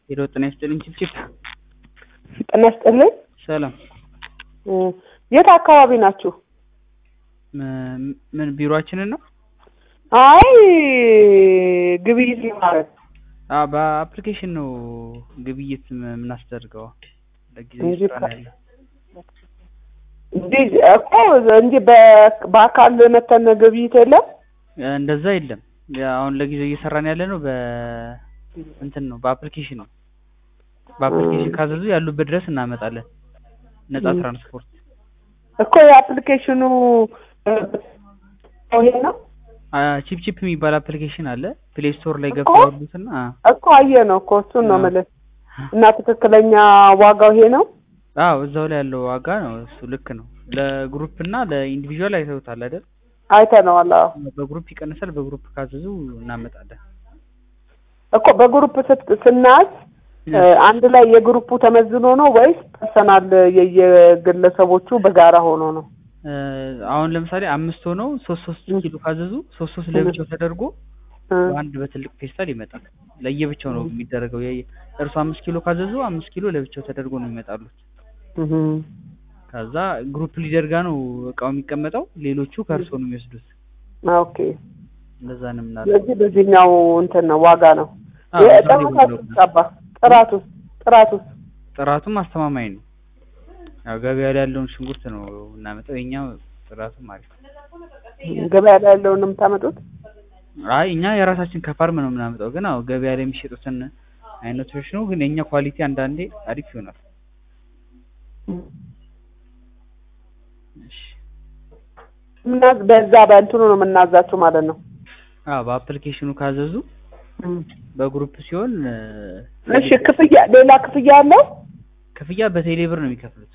ሄሎ ጤና ይስጥልኝ ችፕ ጤና ይስጥልኝ። ሰላም። የት አካባቢ ናችሁ? ምን ቢሮአችንን ነው? አይ ግብይት ማለት በአፕሊኬሽን ነው ግብይት የምናስደርገው። ለጊዜው ይስራና ያለ እኮ እንጂ በአካል መተን ግብይት የለም። እንደዛ የለም። አሁን ለጊዜው እየሰራን ያለ ነው እንትን ነው በአፕሊኬሽን ነው። በአፕሊኬሽን ካዘዙ ያሉበት ድረስ እናመጣለን። ነፃ ትራንስፖርት እኮ የአፕሊኬሽኑ ነው። ቺፕ የሚባል አፕሊኬሽን አለ። ፕሌይ ስቶር ላይ ገብተው ያሉትና እኮ ነው እኮ እሱን ነው ማለት እና ትክክለኛ ዋጋው ይሄ ነው። እዛው ላይ ያለው ዋጋ ነው እሱ ልክ ነው። ለግሩፕ እና ለኢንዲቪጁዋል አይተውታል አይደል? አይተነዋል። በግሩፕ ይቀንሳል። በግሩፕ ካዘዙ እናመጣለን እኮ በግሩፕ ስናዝ አንድ ላይ የግሩፑ ተመዝኖ ነው ወይስ ፐርሰናል የየግለሰቦቹ በጋራ ሆኖ ነው? አሁን ለምሳሌ 5 ሆነው 3 ኪሎ ካዘዙ 3 ለብቻው ተደርጎ አንድ በትልቅ ፌስታል ይመጣል። ለየብቻው ነው የሚደረገው። እርሱ 5 ኪሎ ካዘዙ 5 ኪሎ ለብቻው ተደርጎ ነው ይመጣሉት። ከዛ ግሩፕ ሊደር ጋር ነው እቃው የሚቀመጠው። ሌሎቹ ከእርሱ ነው የሚወስዱት። ኦኬ እንደዛ ነው የምናደርገው። ስለዚህ በዚህኛው እንትን ነው ዋጋ ነው። ጥራቱም አስተማማኝ ነው። ያው ገበያ ላይ ያለውን ሽንኩርት ነው እናመጣው። የኛው ጥራቱም አሪፍ ነው። ገበያ ላይ ያለውን ነው የምታመጡት? አይ እኛ የራሳችን ከፋርም ነው የምናመጣው። ግን ገበያ ላይ የሚሸጡትን አይነቶች ነው። ግን የኛ ኳሊቲ አንዳንዴ አሪፍ ይሆናል። እሺ በዛ በእንትኑ ነው የምናዛቸው ማለት ነው። በአፕሊኬሽኑ ካዘዙ በግሩፕ ሲሆን እሺ ሌላ ክፍያ አለው? ክፍያ በቴሌ ብር ነው የሚከፍሉት።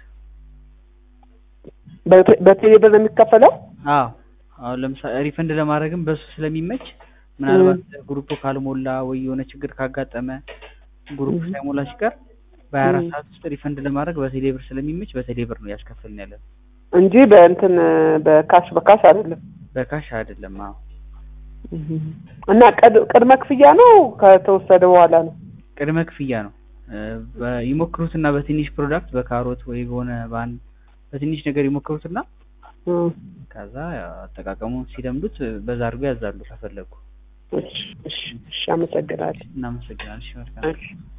በቴሌ ብር ነው የሚከፈለው? አሁን ለምሳሌ ሪፈንድ ለማድረግም በሱ ስለሚመች ምናልባት ግሩፕ ካልሞላ ወይ የሆነ ችግር ካጋጠመ ግሩፕ ሳይሞላ ሲቀር በ24 ሰዓት ውስጥ ሪፈንድ ለማድረግ በቴሌ ብር ስለሚመች በቴሌ ብር ነው ያስከፍልን ያለን እንጂ በካሽ አይደለም። በካሽ አይደለም። እና ቅድመ ክፍያ ነው ከተወሰደ በኋላ ነው? ቅድመ ክፍያ ነው። ይሞክሩትና በትንሽ ፕሮዳክት በካሮት ወይ በትንሽ ነገር ይሞክሩትና ከዛ አጠቃቀሙን ሲለምዱት በዛ አድርገው ያዛሉ ከፈለጉ። እሺ አመሰግናለሁ። እናመሰግናለን። እሺ መልካም